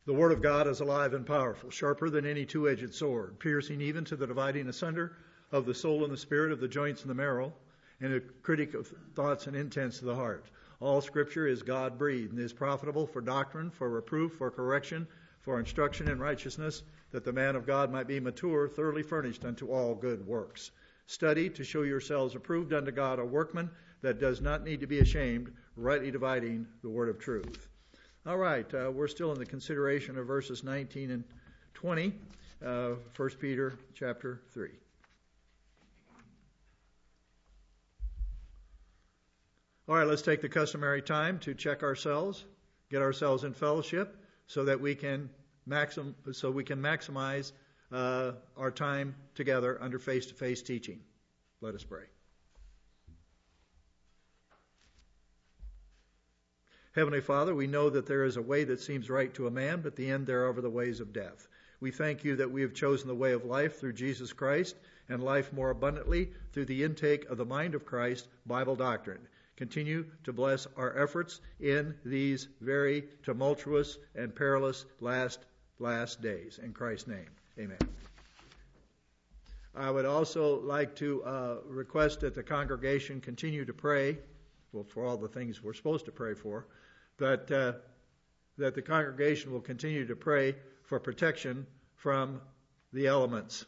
The word of God is alive and powerful, sharper than any two-edged sword, piercing even to the dividing asunder of the soul and the spirit, of the joints and the marrow, and a critic of thoughts and intents of the heart. All Scripture is God-breathed and is profitable for doctrine, for reproof, for correction, for instruction in righteousness, that the man of God might be mature, thoroughly furnished unto all good works. Study to show yourselves approved unto God, a workman that does not need to be ashamed, rightly dividing the word of truth. All right, we're still in the consideration of verses 19 and 20, 1 Peter chapter 3. All right, let's take the customary time to check ourselves, get ourselves in fellowship, so that we can maximize our time together under face-to-face teaching. Let us pray. Heavenly Father, we know that there is a way that seems right to a man, but the end thereof are the ways of death. We thank you that we have chosen the way of life through Jesus Christ, and life more abundantly through the intake of the mind of Christ, Bible doctrine. Continue to bless our efforts in these very tumultuous and perilous last days. In Christ's name, amen. I would also like to request that the congregation continue to pray, well, for all the things we're supposed to pray for, but that the congregation will continue to pray for protection from the elements.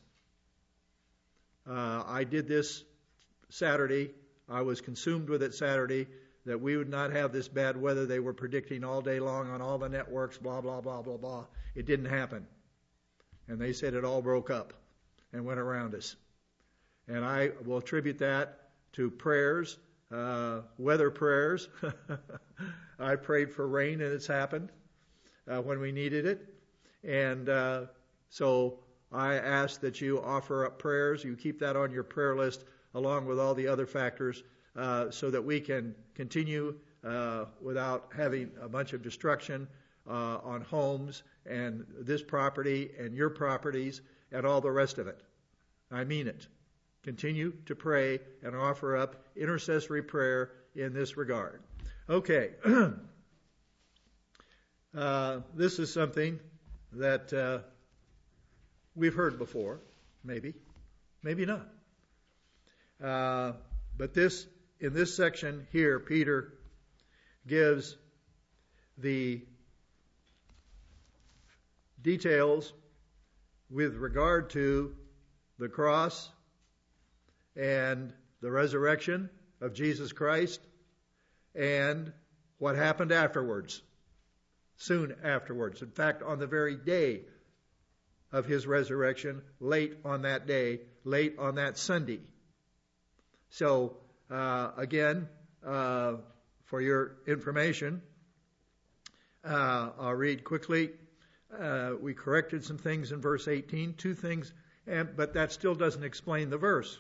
I did this Saturday. I was consumed with it Saturday, that we would not have this bad weather they were predicting all day long on all the networks, blah, blah, blah, blah, blah. It didn't happen. And they said it all broke up and went around us. And I will attribute that to prayers, weather prayers. I prayed for rain, and it's happened when we needed it. And so I ask that you offer up prayers. You keep that on your prayer list along with all the other factors so that we can continue without having a bunch of destruction on homes and this property and your properties and all the rest of it. I mean it. Continue to pray and offer up intercessory prayer in this regard. Okay. This is something that we've heard before, maybe not. But in this section here, Peter gives the details with regard to the cross and the resurrection of Jesus Christ and what happened afterwards, soon afterwards. In fact, on the very day of his resurrection, late on that day, late on that Sunday. So, again, for your information, I'll read quickly. We corrected some things in verse 18, 2 things, but that still doesn't explain the verse.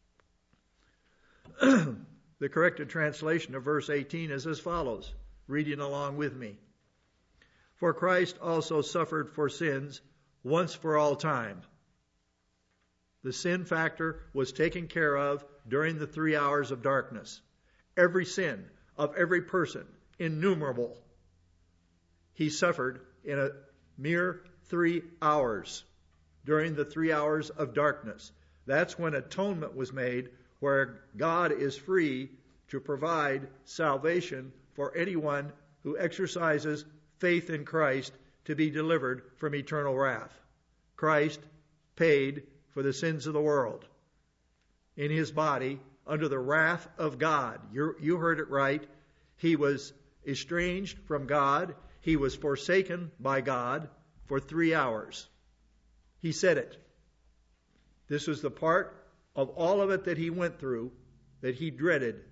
The corrected translation of verse 18 is as follows, reading along with me. For Christ also suffered for sins once for all time. The sin factor was taken care of during the 3 hours of darkness. Every sin of every person, innumerable, he suffered in a mere 3 hours during the 3 hours of darkness. That's when atonement was made, where God is free to provide salvation for anyone who exercises faith in Christ to be delivered from eternal wrath. Christ paid for the sins of the world in his body under the wrath of God. You heard it right. He was estranged from God. He was forsaken by God for 3 hours. He said it. This was the part of all of it that he went through that he dreaded.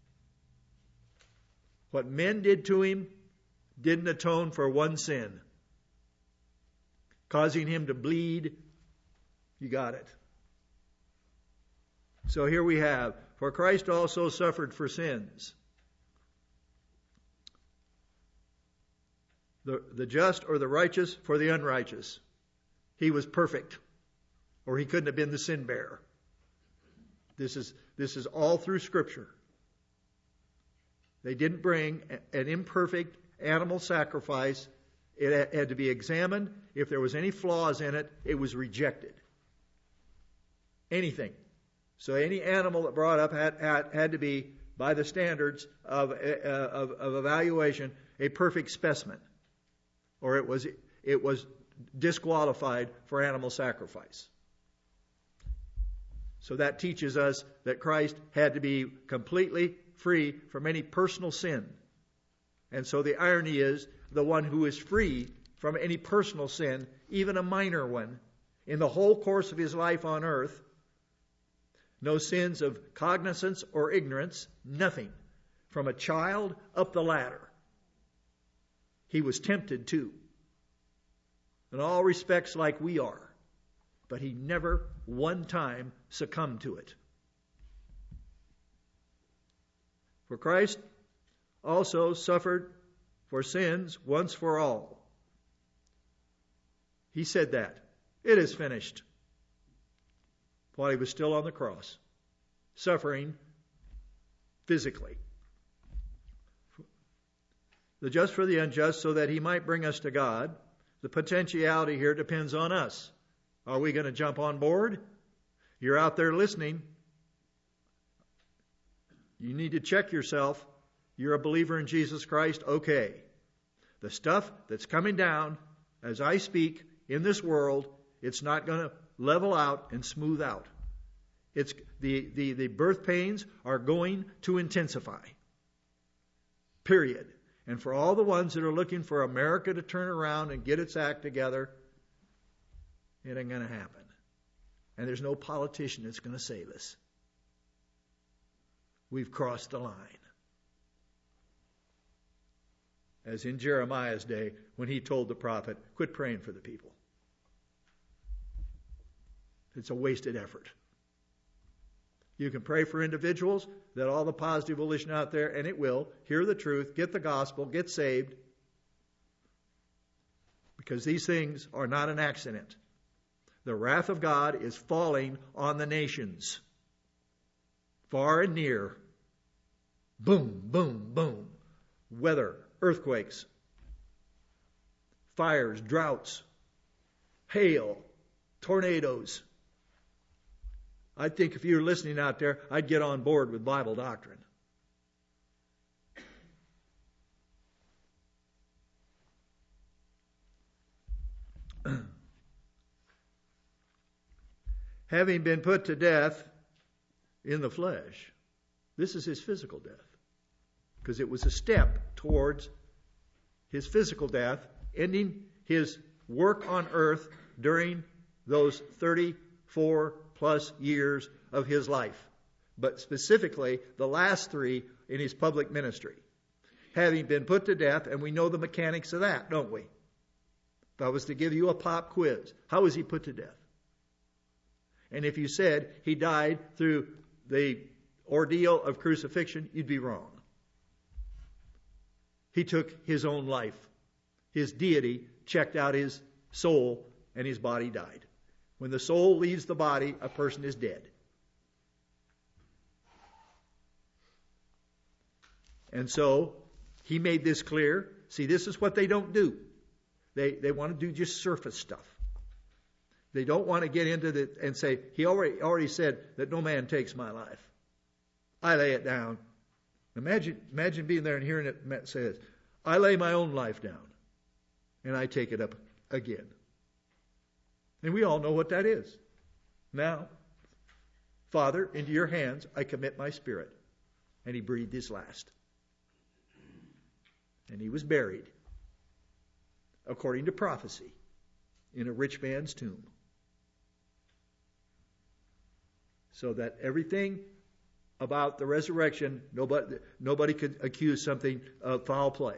What men did to him didn't atone for one sin, causing him to bleed. You got it. So here we have, for Christ also suffered for sins. The just or the righteous for the unrighteous. He was perfect, or he couldn't have been the sin bearer. This is all through Scripture. They didn't bring an imperfect animal sacrifice It had to be examined. If there was any flaws in it, it was rejected. Anything. So any animal that brought up had to be, by the standards of evaluation, a perfect specimen, or it was disqualified for animal sacrifice. So that teaches us that Christ had to be completely free from any personal sin. And so the irony is, the one who is free from any personal sin, even a minor one, in the whole course of his life on earth, no sins of cognizance or ignorance, nothing, from a child up the ladder. He was tempted too, in all respects like we are, but he never one time succumbed to it. For Christ also suffered for sins once for all. He said that. It is finished. While he was still on the cross, suffering physically. The just for the unjust, so that he might bring us to God. The potentiality here depends on us. Are we going to jump on board? You're out there listening. You need to check yourself. You're a believer in Jesus Christ? Okay. The stuff that's coming down as I speak in this world, it's not going to level out and smooth out. It's the birth pains are going to intensify. Period. And for all the ones that are looking for America to turn around and get its act together, it ain't going to happen. And there's no politician that's going to save us. We've crossed the line. As in Jeremiah's day, when he told the prophet, quit praying for the people. It's a wasted effort. You can pray for individuals, that all the positive volition out there, and it will, hear the truth, get the gospel, get saved. Because these things are not an accident. The wrath of God is falling on the nations. Far and near. Boom, boom, boom. Weather, earthquakes, fires, droughts, hail, tornadoes. I think if you're listening out there, I'd get on board with Bible doctrine. Having been put to death in the flesh, this is his physical death, because it was a step towards his physical death, ending his work on earth during those 34 plus years of his life, but specifically the last 3 in his public ministry. Having been put to death, and we know the mechanics of that, don't we? If I was to give you a pop quiz, how was he put to death? And if you said he died through the ordeal of crucifixion, you'd be wrong. He took his own life. His deity checked out his soul, and his body died. When the soul leaves the body, a person is dead. And so, he made this clear. See, this is what they don't do. They want to do just surface stuff. They don't want to get into and say, he already said that no man takes my life. I lay it down. Imagine being there and hearing it say this. I lay my own life down, and I take it up again. And we all know what that is. Now, Father, into your hands I commit my spirit. And he breathed his last. And he was buried, according to prophecy, in a rich man's tomb. So that everything about the resurrection, nobody could accuse something of foul play.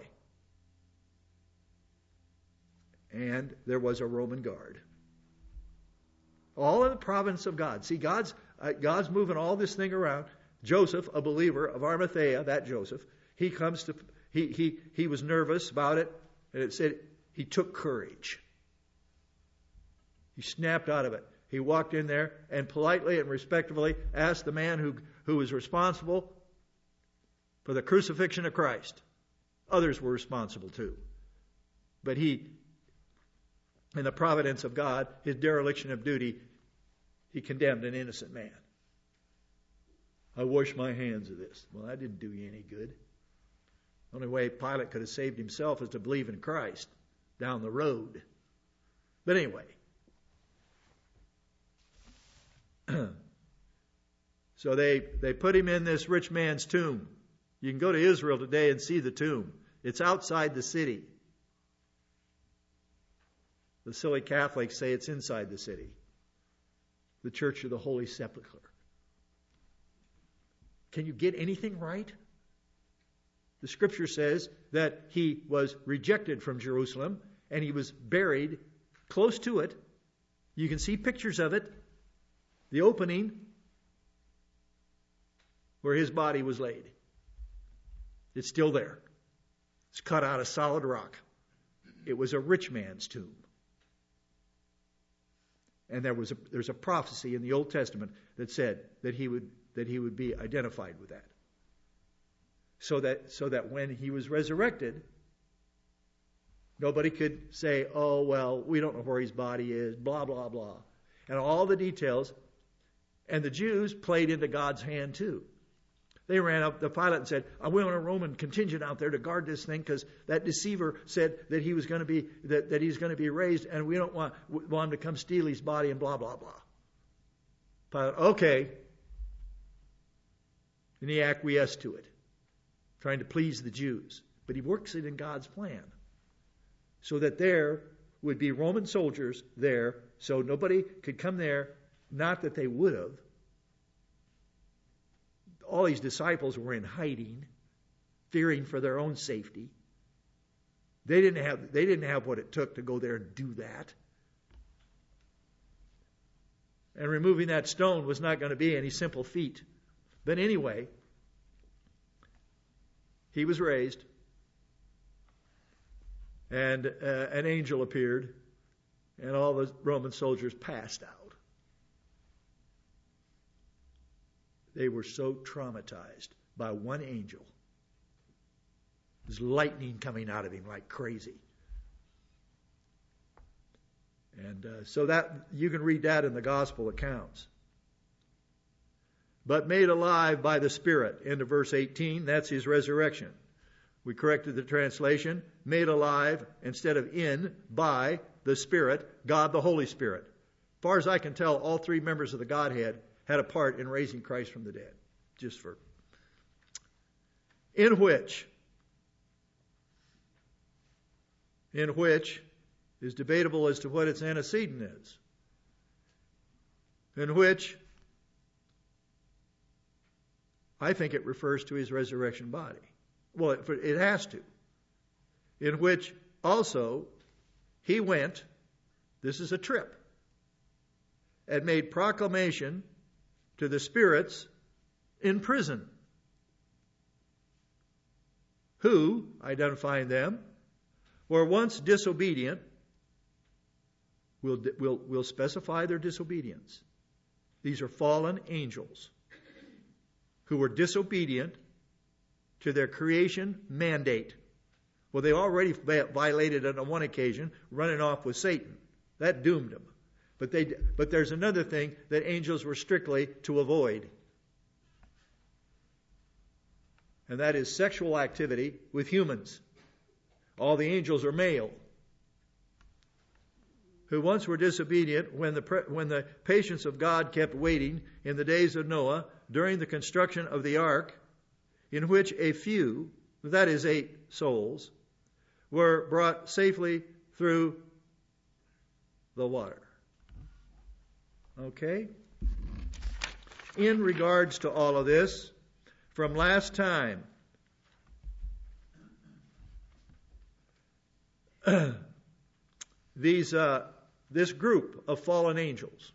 And there was a Roman guard. All in the providence of God. See, God's moving all this thing around. Joseph, a believer of Arimathea, that Joseph, he was nervous about it, and it said he took courage. He snapped out of it. He walked in there and politely and respectfully asked the man who was responsible for the crucifixion of Christ. Others were responsible too. But he, in the providence of God, his dereliction of duty, he condemned an innocent man. I wash my hands of this. Well, that didn't do you any good. The only way Pilate could have saved himself is to believe in Christ down the road. But anyway. So they put him in this rich man's tomb. You can go to Israel today and see the tomb. It's outside the city. The silly Catholics say it's inside the city. The Church of the Holy Sepulchre. Can you get anything right? The Scripture says that he was rejected from Jerusalem and he was buried close to it. You can see pictures of it. The opening where his body was laid. It's still there. It's cut out of solid rock. It was a rich man's tomb. And there's a prophecy in the Old Testament that said that he would be identified with that. So that when he was resurrected, nobody could say, oh, well, we don't know where his body is, blah, blah, blah. And all the details. And the Jews played into God's hand too. They ran up to Pilate and said, I want a Roman contingent out there to guard this thing because that deceiver said that he was going to be that he's going to be raised and we don't want him to come steal his body and blah, blah, blah. Pilate, okay. And he acquiesced to it, trying to please the Jews. But he works it in God's plan so that there would be Roman soldiers there so nobody could come there, not that they would have. All these disciples were in hiding, fearing for their own safety. They didn't have what it took to go there and do that. And removing that stone was not going to be any simple feat. But anyway, he was raised, and an angel appeared, and all the Roman soldiers passed out. They were so traumatized by one angel. There's lightning coming out of him like crazy. And so that you can read that in the gospel accounts. But made alive by the Spirit. Into verse 18, that's his resurrection. We corrected the translation. Made alive instead of in, by the Spirit, God the Holy Spirit. As far as I can tell, all three members of the Godhead had a part in raising Christ from the dead. In which is debatable as to what its antecedent is. In which I think it refers to his resurrection body. Well, it has to. In which also he went, this is a trip, and made proclamation to the spirits in prison, who, identifying them, were once disobedient. We'll specify their disobedience. These are fallen angels who were disobedient to their creation mandate. Well, they already violated it on one occasion, running off with Satan. That doomed them. But there's another thing that angels were strictly to avoid. And that is sexual activity with humans. All the angels are male. Who once were disobedient when the patience of God kept waiting in the days of Noah during the construction of the ark, in which a few, that is 8 souls, were brought safely through the water. Okay? In regards to all of this, from last time, this group of fallen angels,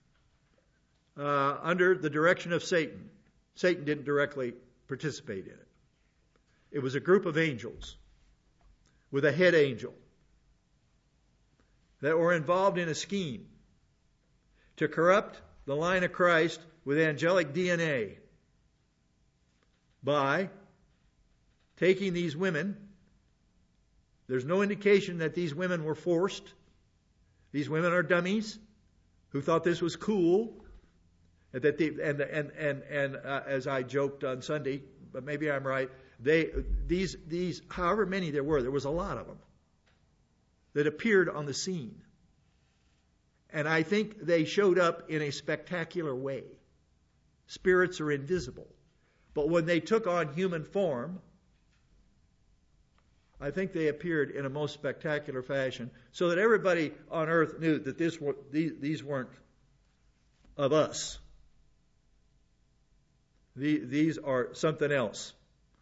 under the direction of Satan. Satan didn't directly participate in it. It was a group of angels with a head angel that were involved in a scheme to corrupt the line of Christ with angelic DNA by taking these women, There's no indication that these women were forced. These women are dummies who thought this was cool. That as I joked on Sunday, but maybe I'm right, these however many there was a lot of them that appeared on the scene. And I think they showed up in a spectacular way. Spirits are invisible. But when they took on human form, I think they appeared in a most spectacular fashion so that everybody on earth knew that these weren't of us. These are something else.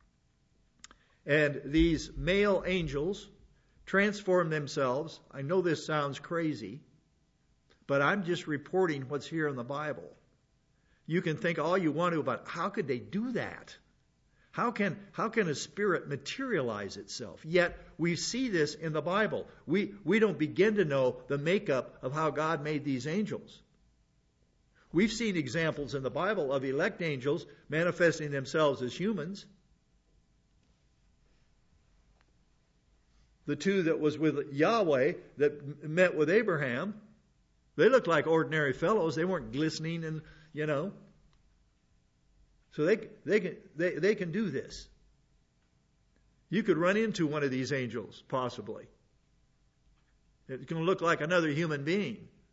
And these male angels transform themselves. I know this sounds crazy, but I'm just reporting what's here in the Bible. You can think all you want to about how could they do that? How can a spirit materialize itself? Yet we see this in the Bible. We don't begin to know the makeup of how God made these angels. We've seen examples in the Bible of elect angels manifesting themselves as humans. The two that was with Yahweh that met with Abraham, they looked like ordinary fellows. They weren't glistening and, So they can do this. You could run into one of these angels, possibly. It's going to look like another human being.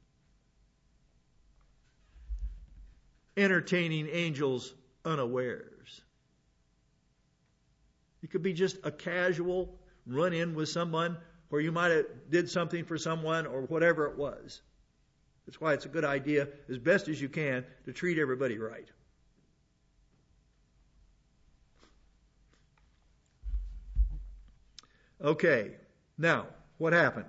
Entertaining angels unawares. It could be just a casual run-in with someone, or you might have did something for someone, or whatever it was. That's why it's a good idea, as best as you can, to treat everybody right. Okay, now, what happened?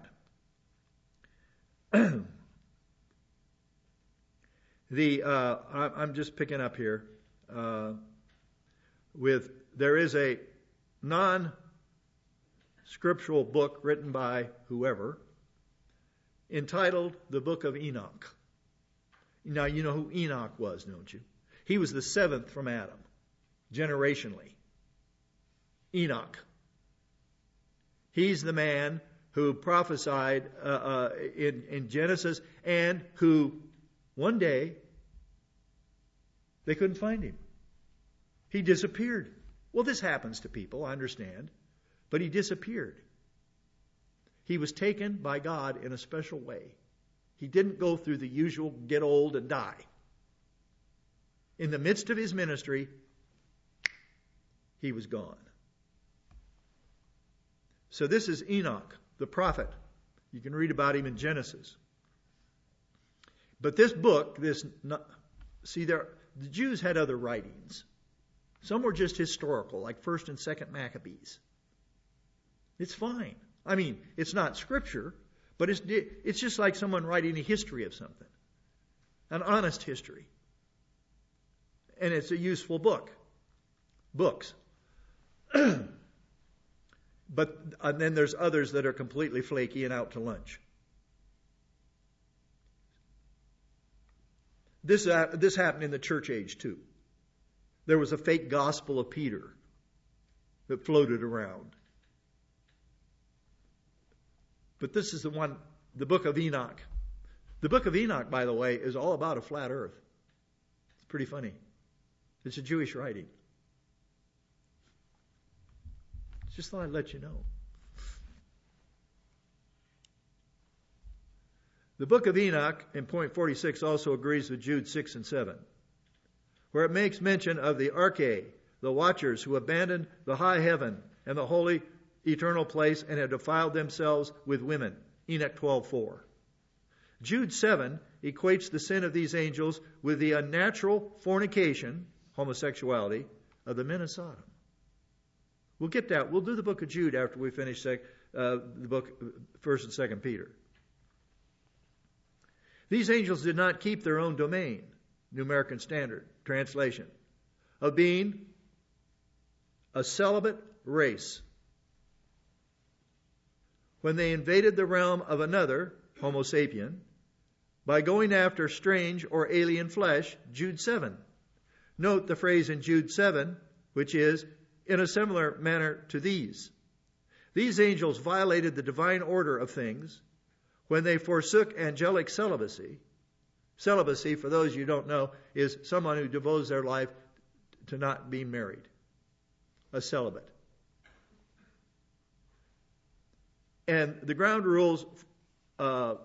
I'm just picking up here there is a non-scriptural book written by whoever entitled the Book of Enoch. Now, you know who Enoch was, don't you? He was the seventh from Adam, generationally. Enoch. He's the man who prophesied in Genesis and who one day they couldn't find him. He disappeared. Well, this happens to people, I understand. But he disappeared. He was taken by God in a special way. He didn't go through the usual get old and die. In the midst of his ministry, he was gone. So this is Enoch, the prophet. You can read about him in Genesis. But this book, the Jews had other writings. Some were just historical, like 1st and 2nd Maccabees. It's fine. I mean, it's not scripture, but it's just like someone writing a history of something. An honest history. And it's a useful book. Books. And then there's others that are completely flaky and out to lunch. This happened in the church age too. There was a fake gospel of Peter that floated around. But this is the Book of Enoch. The Book of Enoch, by the way, is all about a flat earth. It's pretty funny. It's a Jewish writing. Just thought I'd let you know. The Book of Enoch, in point 46, also agrees with Jude 6 and 7, where it makes mention of the Arche, the watchers who abandoned the high heaven and the holy eternal place and have defiled themselves with women. Enoch 12:4. Jude 7 equates the sin of these angels with the unnatural fornication, homosexuality, of the men of Sodom. We'll get that. We'll do the book of Jude after we finish the book 1st and 2nd Peter. These angels did not keep their own domain, New American Standard translation, of being a celibate race. When they invaded the realm of another, Homo sapien, by going after strange or alien flesh, Jude 7. Note the phrase in Jude 7, which is, in a similar manner to these. These angels violated the divine order of things when they forsook angelic celibacy. Celibacy, for those you don't know, is someone who devotes their life to not being married. A celibate. And the ground rules for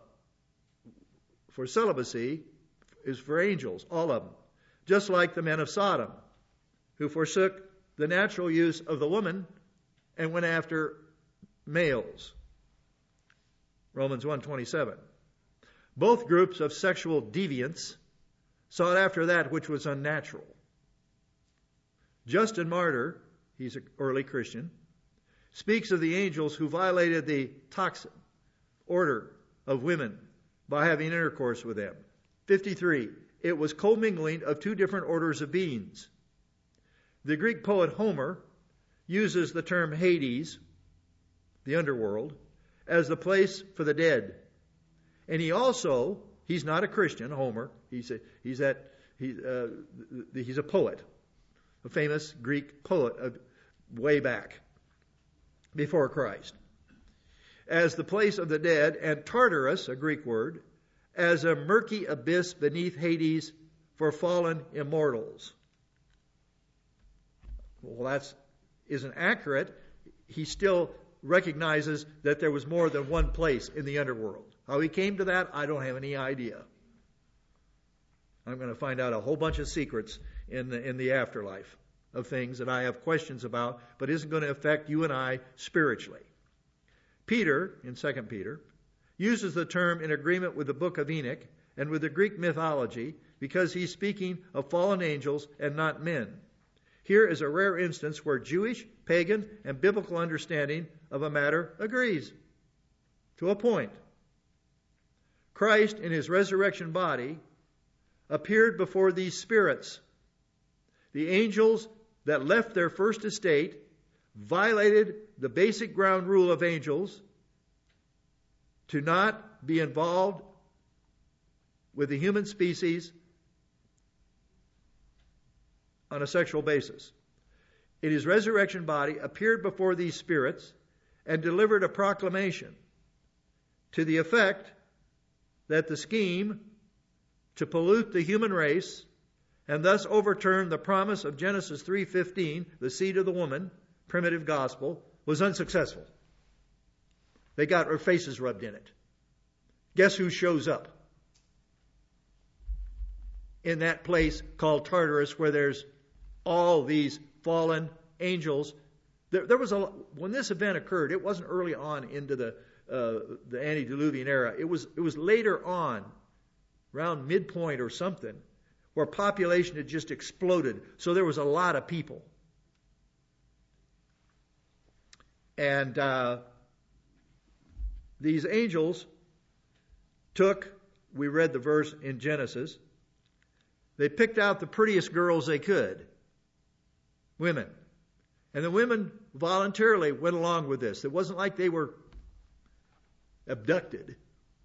celibacy is for angels, all of them. Just like the men of Sodom, who forsook the natural use of the woman and went after males. Romans 1:27. Both groups of sexual deviants sought after that which was unnatural. Justin Martyr, he's an early Christian, speaks of the angels who violated the toxin order of women by having intercourse with them. 53. It was commingling of two different orders of beings. The Greek poet Homer uses the term Hades, the underworld, as the place for the dead. And he's not a Christian, Homer. He's a poet, a famous Greek poet of way back before Christ. As the place of the dead, and Tartarus, a Greek word, as a murky abyss beneath Hades for fallen immortals. Well, that isn't accurate. He still recognizes that there was more than one place in the underworld. How he came to that, I don't have any idea. I'm going to find out a whole bunch of secrets in the afterlife of things that I have questions about, but isn't going to affect you and I spiritually. Peter, in 2 Peter, uses the term in agreement with the book of Enoch and with the Greek mythology because he's speaking of fallen angels and not men. Here is a rare instance where Jewish, pagan, and biblical understanding of a matter agrees to a point. Christ, in his resurrection body, appeared before these spirits. The angels that left their first estate violated the basic ground rule of angels to not be involved with the human species on a sexual basis. In his resurrection body, appeared before these spirits and delivered a proclamation to the effect that the scheme to pollute the human race and thus overturn the promise of Genesis 3:15, the seed of the woman, primitive gospel, was unsuccessful. They got their faces rubbed in it. Guess who shows up? In that place called Tartarus, where there's all these fallen angels. There was when this event occurred, it wasn't early on into the antediluvian era. It was later on, around midpoint or something, where population had just exploded. So there was a lot of people. And these angels we read the verse in Genesis, they picked out the prettiest girls they could, women. And the women voluntarily went along with this. It wasn't like they were abducted.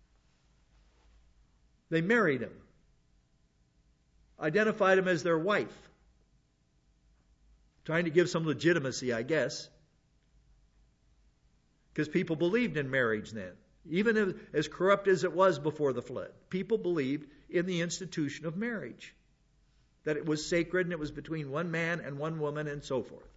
They married him, identified him as their wife, trying to give some legitimacy, I guess, because people believed in marriage then. Even as corrupt as it was before the flood, people believed in the institution of marriage, that it was sacred and it was between one man and one woman and so forth.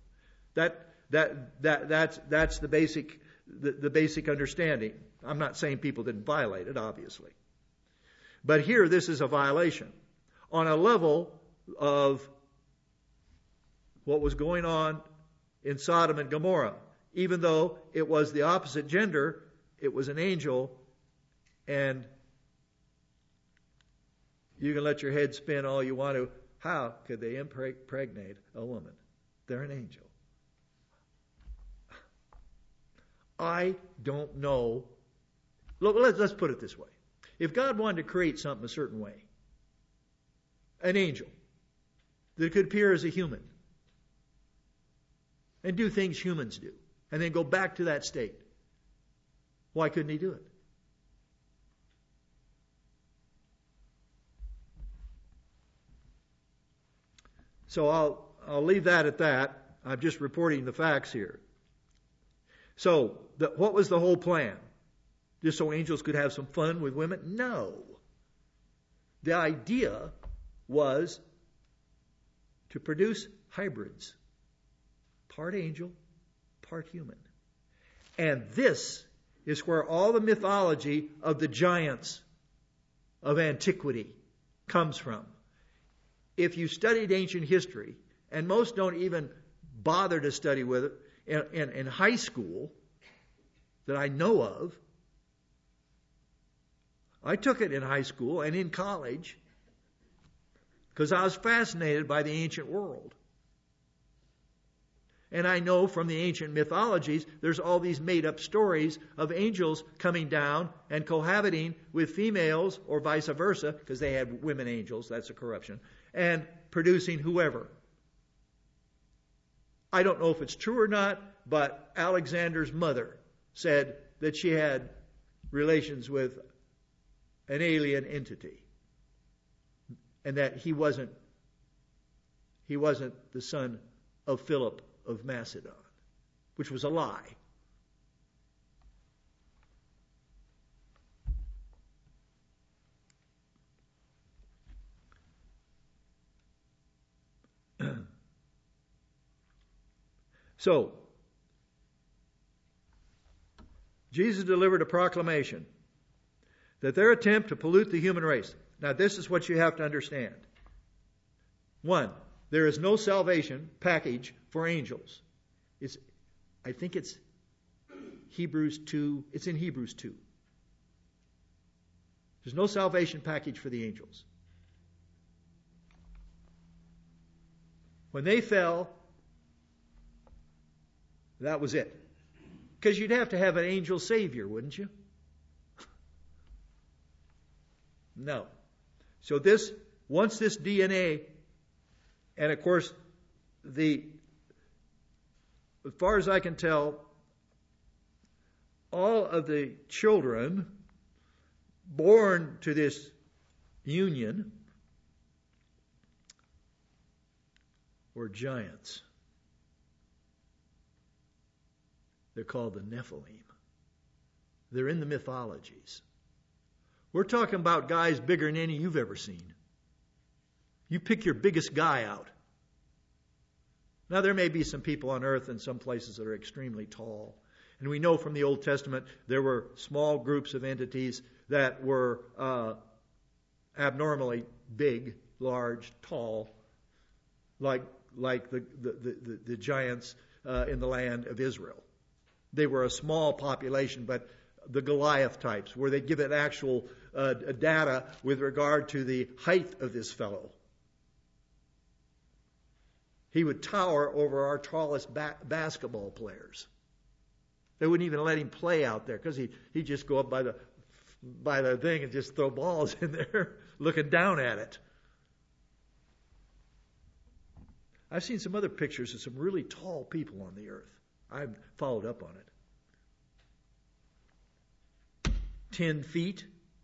That's the basic understanding. I'm not saying people didn't violate it, obviously. But here, this is a violation on a level of what was going on in Sodom and Gomorrah. Even though it was the opposite gender, it was an angel, and you can let your head spin all you want to. How could they impregnate a woman? They're an angel. I don't know. Look, let's put it this way. If God wanted to create something a certain way, an angel that could appear as a human and do things humans do, and then go back to that state, why couldn't he do it? So I'll leave that at that. I'm just reporting the facts here. So, what was the whole plan? Just so angels could have some fun with women? No. The idea was to produce hybrids. Part angel, part human. And this is where all the mythology of the giants of antiquity comes from. If you studied ancient history, and most don't even bother to study with it in high school that I know of, I took it in high school and in college because I was fascinated by the ancient world. And I know from the ancient mythologies, there's all these made-up stories of angels coming down and cohabiting with females or vice versa, because they had women angels, that's a corruption, and producing whoever. I don't know if it's true or not, but Alexander's mother said that she had relations with an alien entity, and that he wasn't the son of Philip of Macedon, which was a lie. So, Jesus delivered a proclamation that their attempt to pollute the human race. Now, this is what you have to understand. One, there is no salvation package for angels. I think it's Hebrews 2. It's in Hebrews 2. There's no salvation package for the angels. When they fell, that was it. Because you'd have to have an angel savior, wouldn't you? No. So once this DNA, and of course, as far as I can tell, all of the children born to this union were giants. They're called the Nephilim. They're in the mythologies. We're talking about guys bigger than any you've ever seen. You pick your biggest guy out. Now, there may be some people on earth in some places that are extremely tall. And we know from the Old Testament there were small groups of entities that were abnormally big, large, tall, like the giants in the land of Israel. They were a small population, but the Goliath types, where they give it actual data with regard to the height of this fellow. He would tower over our tallest basketball players. They wouldn't even let him play out there because he'd just go up by the thing and just throw balls in there, looking down at it. I've seen some other pictures of some really tall people on the earth. I've followed up on it. 10 feet.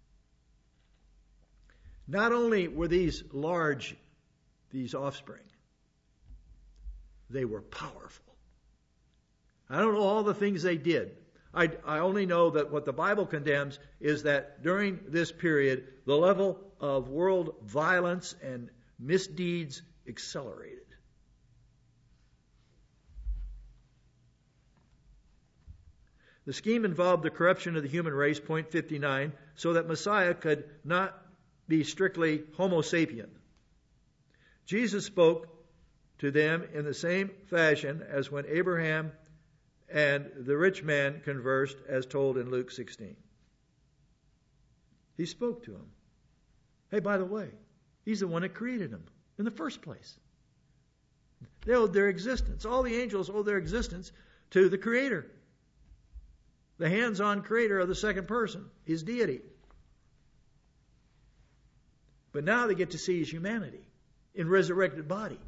Not only were these large, these offspring, they were powerful. I don't know all the things they did. I only know that what the Bible condemns is that during this period, the level of world violence and misdeeds accelerated. The scheme involved the corruption of the human race, point 59, so that Messiah could not be strictly Homo sapien. Jesus spoke to them in the same fashion as when Abraham and the rich man conversed, as told in Luke 16. He spoke to him. Hey, by the way, he's the one that created them in the first place. They owed their existence. All the angels owe their existence to the Creator. The hands-on creator of the second person, his deity. But now they get to see his humanity in resurrected body.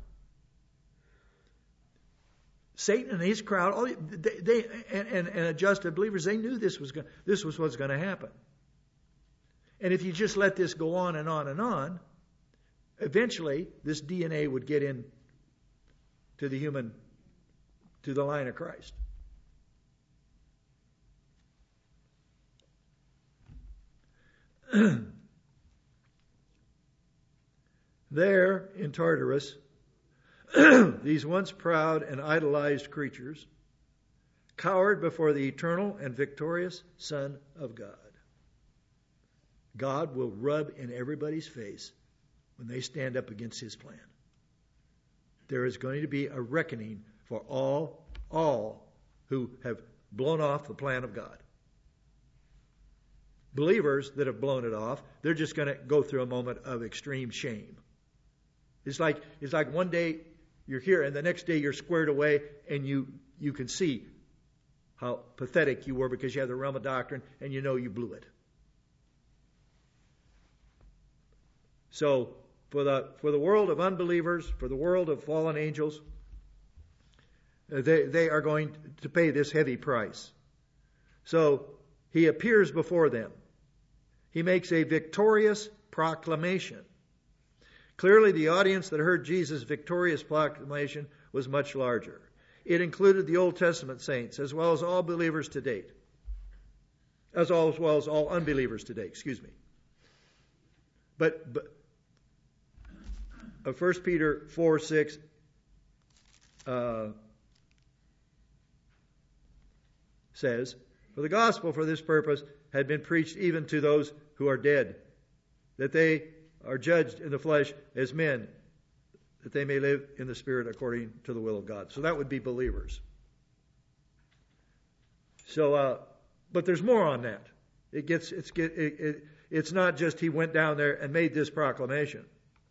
Satan and his crowd, and adjusted believers, they knew this was what's going to happen. And if you just let this go on and on and on, eventually this DNA would get in to the line of Christ. There, in Tartarus, these once proud and idolized creatures cowered before the eternal and victorious Son of God. God will rub in everybody's face when they stand up against his plan. There is going to be a reckoning for all who have blown off the plan of God. Believers that have blown it off, they're just going to go through a moment of extreme shame. It's like one day you're here and the next day you're squared away and you can see how pathetic you were because you have the realm of doctrine and you know you blew it. So for the world of unbelievers, for the world of fallen angels, they are going to pay this heavy price. So he appears before them. He makes a victorious proclamation. Clearly, the audience that heard Jesus' victorious proclamation was much larger. It included the Old Testament saints, as well as all believers to date. As well as all unbelievers to date, excuse me. But 1 Peter 4:6 says, "For the gospel for this purpose had been preached even to those who are dead, that they are judged in the flesh as men, that they may live in the Spirit according to the will of God." So that would be believers. So, but there's more on that. It's not just he went down there and made this proclamation.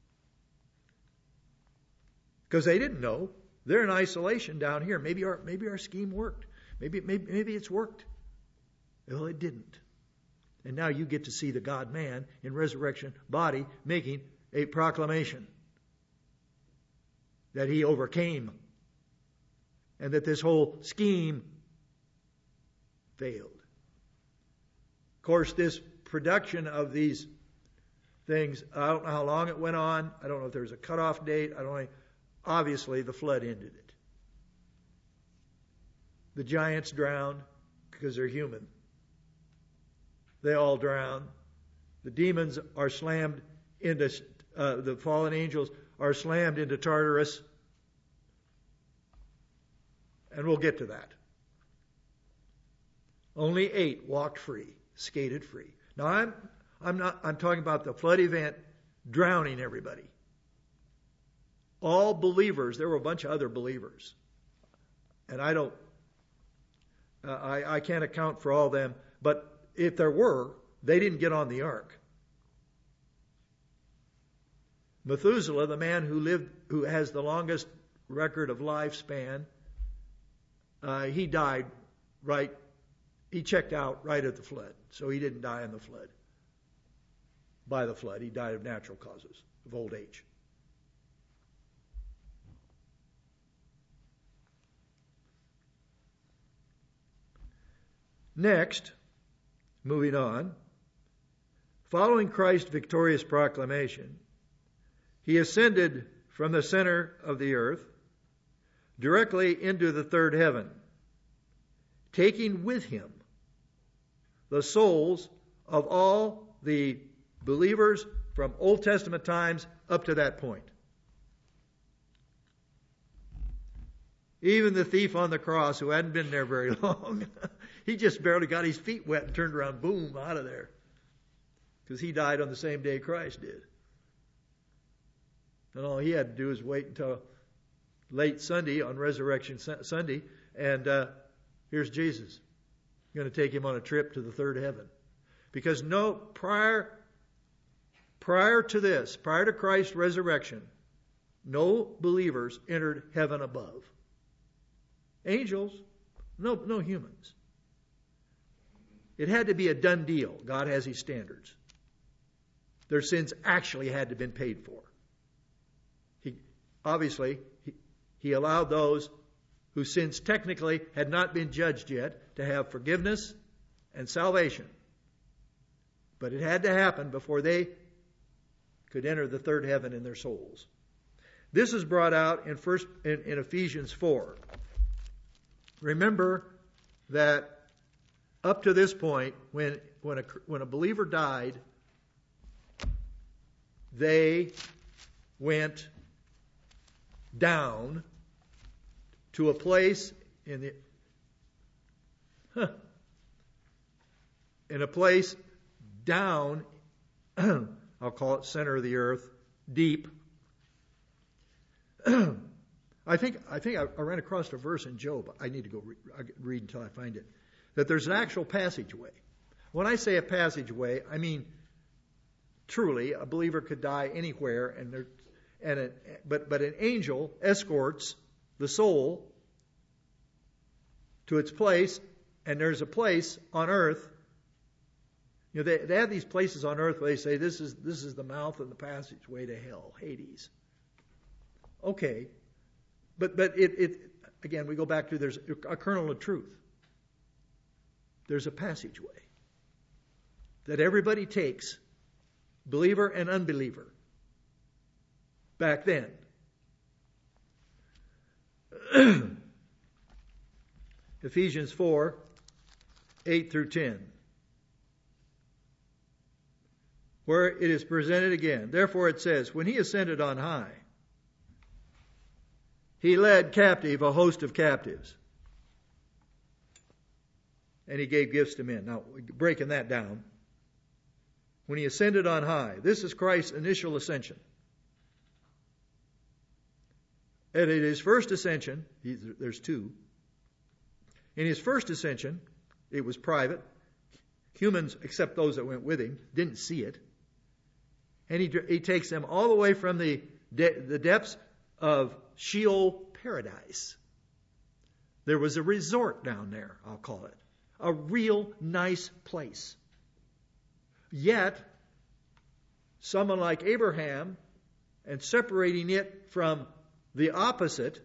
Because they didn't know. They're in isolation down here. Maybe our scheme worked. Maybe it's worked. Well, it didn't. And now you get to see the God-man in resurrection body making a proclamation that he overcame and that this whole scheme failed. Of course, this production of these things, I don't know how long it went on. I don't know if there was a cutoff date. I don't know. Obviously, the flood ended it. The giants drowned because they're human. They all drown. The demons are slammed into, the fallen angels are slammed into Tartarus. And we'll get to that. Only 8 walked free, skated free. Now I'm talking about the flood event drowning everybody. All believers, there were a bunch of other believers. And I can't account for all of them, but if there were, they didn't get on the ark. Methuselah, the man who has the longest record of lifespan, he died he checked out right at the flood. So he didn't die in the flood. By the flood, he died of natural causes, of old age. Next, moving on, following Christ's victorious proclamation, he ascended from the center of the earth directly into the third heaven, taking with him the souls of all the believers from Old Testament times up to that point. Even the thief on the cross, who hadn't been there very long, he just barely got his feet wet and turned around, boom, out of there. Because he died on the same day Christ did. And all he had to do was wait until late Sunday, on Resurrection Sunday, and here's Jesus. Going to take him on a trip to the third heaven. Because prior to this, prior to Christ's resurrection, no believers entered heaven above. Angels, no humans. It had to be a done deal. God has his standards. Their sins actually had to have been paid for. He allowed those whose sins technically had not been judged yet to have forgiveness and salvation. But it had to happen before they could enter the third heaven in their souls. This is brought out in Ephesians 4. Remember that up to this point, when a believer died, they went down to a place in a place down, I'll call it center of the earth, deep. I think I ran across a verse in Job. I need to go read until I find it. That there's an actual passageway. When I say a passageway, I mean truly a believer could die anywhere, but an angel escorts the soul to its place, and there's a place on earth. You know, they have these places on earth where they say this is the mouth and the passageway to hell, Hades. Okay, but it again we go back to there's a kernel of truth. There's a passageway that everybody takes, believer and unbeliever, back then. Ephesians 4, 8 through 10. Where it is presented again. Therefore it says, when he ascended on high, he led captive a host of captives. And he gave gifts to men. Now, breaking that down. When he ascended on high, this is Christ's initial ascension. And at his first ascension, there's two. In his first ascension, it was private. Humans, except those that went with him, didn't see it. And he takes them all the way from the depths of Sheol paradise. There was a resort down there, I'll call it. A real nice place. Yet, someone like Abraham, and separating it from the opposite,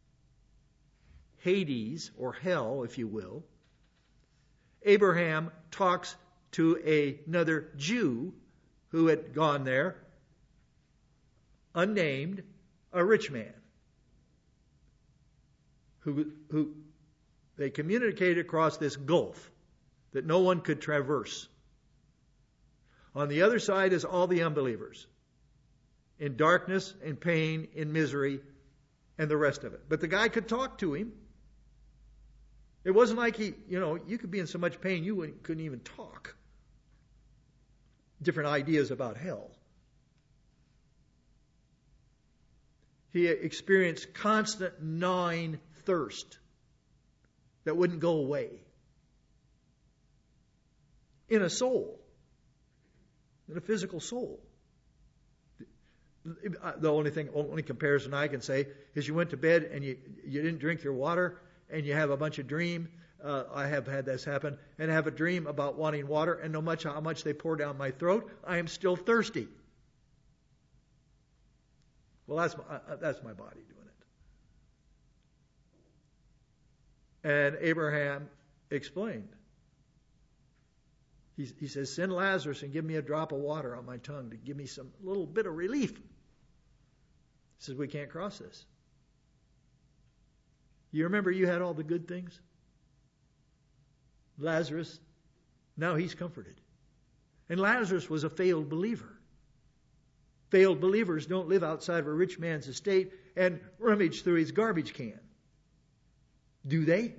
Hades, or hell, if you will, Abraham talks to another Jew who had gone there, unnamed, a rich man, who they communicated across this gulf that no one could traverse. On the other side is all the unbelievers, in darkness, in pain, in misery, and the rest of it. But the guy could talk to him. It wasn't like you could be in so much pain you couldn't even talk. Different ideas about hell. He experienced constant gnawing thirst that wouldn't go away. In a soul. In a physical soul. The only comparison I can say is you went to bed and you didn't drink your water and you have a bunch of dream. I have had this happen, and have a dream about wanting water, and no matter how much they pour down my throat, I am still thirsty. Well, that's my body doing it. And Abraham explained. He says, send Lazarus and give me a drop of water on my tongue to give me some little bit of relief. He says, we can't cross this. You remember you had all the good things? Lazarus, now he's comforted. And Lazarus was a failed believer. Failed believers don't live outside of a rich man's estate and rummage through his garbage can. Do they?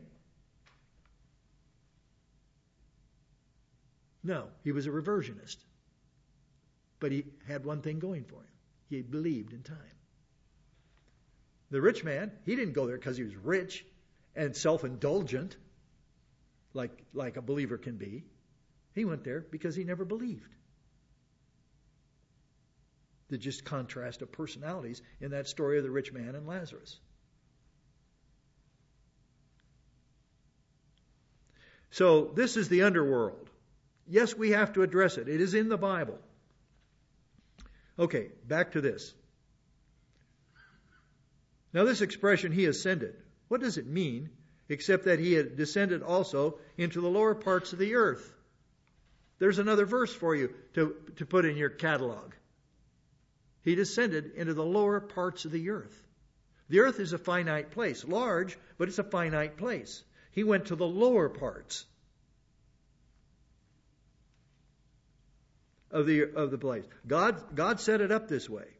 No, he was a reversionist. But he had one thing going for him. He believed in time. The rich man, he didn't go there because he was rich and self-indulgent, like a believer can be. He went there because he never believed. The just contrast of personalities in that story of the rich man and Lazarus. So this is the underworld. Yes, we have to address it. It is in the Bible. Okay, back to this. Now this expression, he ascended, what does it mean except that he had descended also into the lower parts of the earth? There's another verse for you to put in your catalog. He descended into the lower parts of the earth. The earth is a finite place, large, but it's a finite place. He went to the lower parts. of the place. God set it up this way.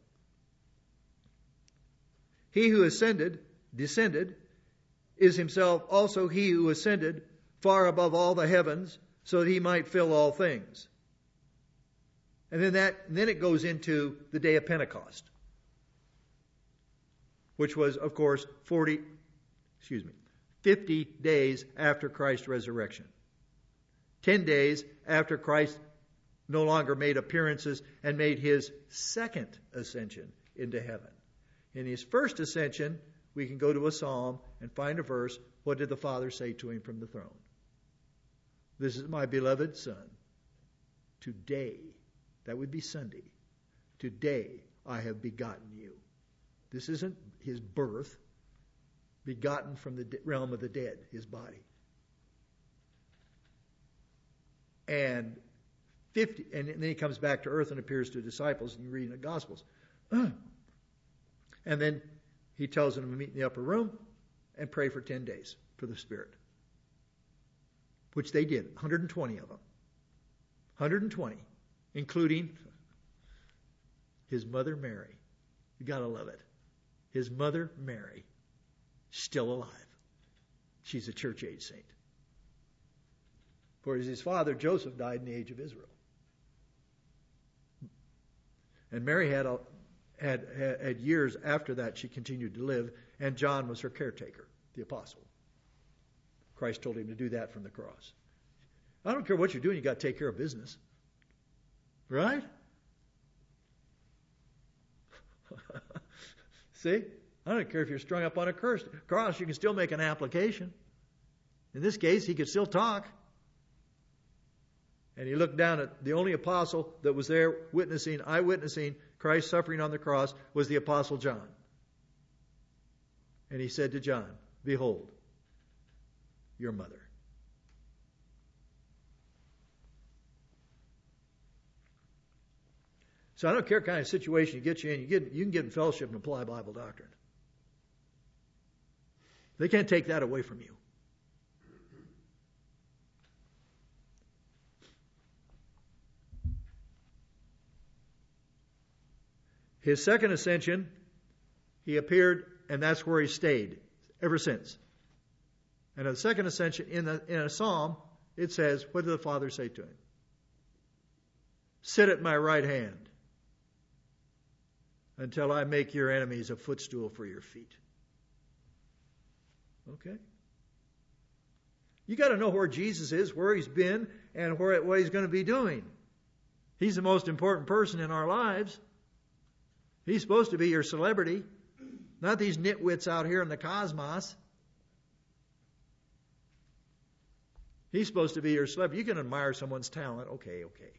He who descended, is himself also he who ascended far above all the heavens, so that he might fill all things. And then it goes into the day of Pentecost, which was, of course, 50 days after Christ's resurrection. 10 days after Christ no longer made appearances and made his second ascension into heaven. In his first ascension, we can go to a psalm and find a verse. What did the Father say to him from the throne? This is my beloved Son. Today, that would be Sunday, today I have begotten you. This isn't his birth, begotten from the realm of the dead, his body. And then he comes back to earth and appears to disciples, and you read in the Gospels. And then he tells them to meet in the upper room and pray for 10 days for the Spirit. Which they did, 120 of them. 120, including his mother Mary. You gotta love it. His mother Mary, still alive. She's a church age saint. For his father Joseph died in the age of Israel. And Mary had years after that she continued to live, and John was her caretaker, the apostle. Christ told him to do that from the cross. I don't care what you're doing, you got to take care of business. Right? See? I don't care if you're strung up on a cross, you can still make an application. In this case, he could still talk. And he looked down at the only apostle that was there eyewitnessing Christ suffering on the cross was the apostle John. And he said to John, "Behold, your mother." So I don't care what kind of situation you get you in. You can get in fellowship and apply Bible doctrine. They can't take that away from you. His second ascension, he appeared, and that's where he stayed ever since. And at the second ascension, in a psalm, it says, what did the Father say to him? "Sit at my right hand until I make your enemies a footstool for your feet." Okay? You got to know where Jesus is, where he's been, and what he's going to be doing. He's the most important person in our lives. He's supposed to be your celebrity, not these nitwits out here in the cosmos. He's supposed to be your celebrity. You can admire someone's talent. Okay.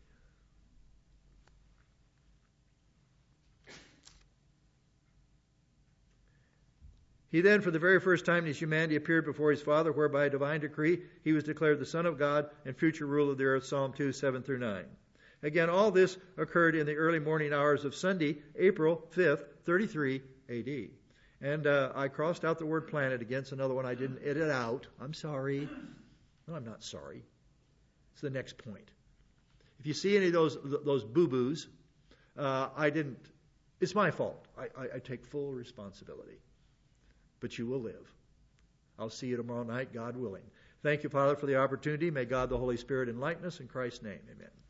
He then, for the very first time in his humanity, appeared before his Father, where by a divine decree he was declared the Son of God and future ruler of the earth, Psalm 2, 7-9. Again, all this occurred in the early morning hours of Sunday, April 5th, 33 A.D. And I crossed out the word planet against another one I didn't edit out. I'm sorry. No, I'm not sorry. It's the next point. If you see any of those boo-boos, I didn't. It's my fault. I take full responsibility. But you will live. I'll see you tomorrow night, God willing. Thank you, Father, for the opportunity. May God the Holy Spirit enlighten us in Christ's name. Amen.